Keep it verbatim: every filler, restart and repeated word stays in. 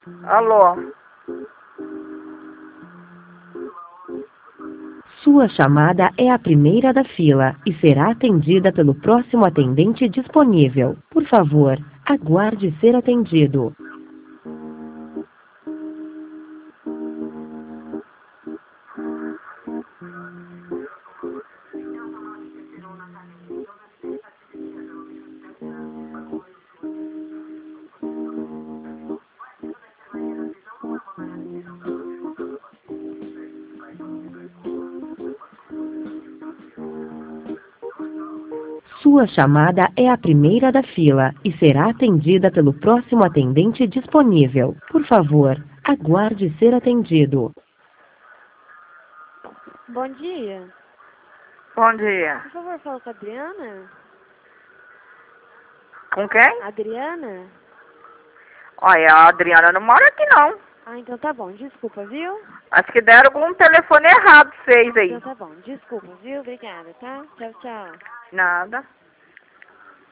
Alô? Sua chamada é a primeira da fila e será atendida pelo próximo atendente disponível. Por favor, aguarde ser atendido. Sua chamada é a primeira da fila e será atendida pelo próximo atendente disponível. Por favor, aguarde ser atendido. Bom dia. Bom dia. Por favor, fala com a Adriana. Com quem? Adriana? Olha, a Adriana não mora aqui não. Ah, então tá bom. Desculpa, viu? Acho que deram algum telefone errado pra vocês aí. Então tá bom. Desculpa, viu? Obrigada, tá? Tchau, tchau. Nada.